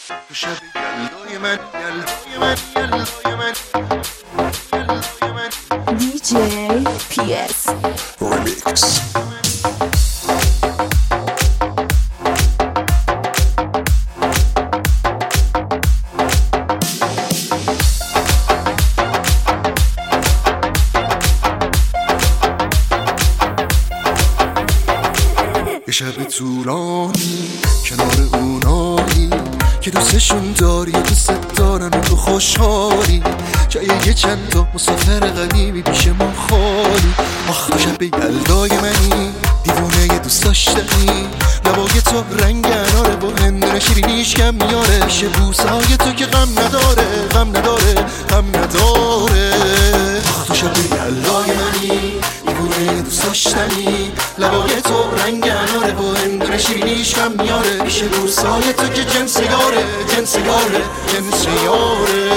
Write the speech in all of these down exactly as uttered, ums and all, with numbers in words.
تو شب یلدای من یلدای من یلدای من یلدای من دی جی پی اس ریمیکس. یه شب طولانی کنار اونایی که دوستشون داری و دوست دارن و تو خوشحالی، جای یه چند تا مسافر قدیمی پیش ما خالی. آخ تو شب یلدای منی، دیوونه یه دوست داشتنی، لبای تو رنگ اناره و هندونه شیرینیش کم میاره، پیش بوسای تو که غم نداره غم نداره غم نداره. آخ تو شب یلدای منی، دیوونه یه دوست داشتنی، لبای تو رنگ اناره و هندونه شیرینیش کم میاره، پیش بوسای تو که جنس یاره جنس یاره جنس یاره.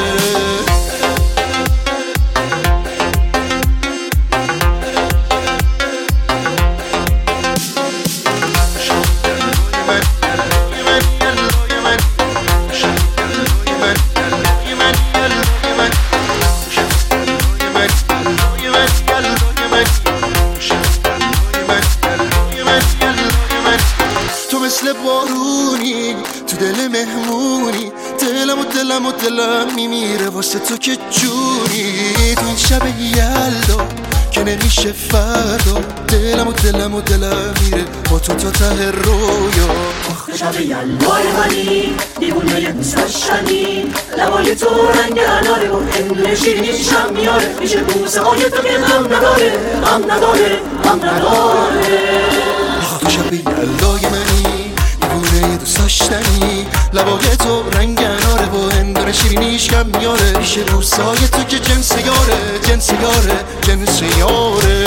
مثل بارونی تو دل مهمونی، دلم و دلم و دلم میمیره واسه تو که جونی. تو این شب یلدا که نمیشه فردا، دلم و دلم و دلم میره با تو تا ته رویا. تو شب یلدای منی، دیوونه یه دوست داشتنی، لبای تو رنگ اناره و هندونه شیرینیش هم میاره، پیش بوسه های تو که غم نداره غم نداره غم نداره. تو شب یلدای منی، دیوونه یه دوست داشتنی، لبای تو رنگ اناره و هندونه شیرینیش کم میاره، پیش بوسای تو که جنس یاره جنس یاره جنس یاره.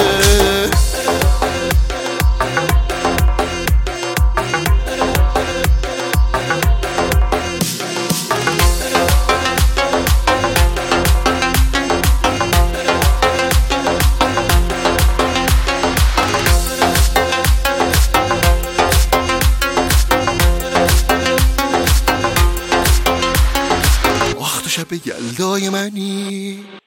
شب یلدای منی.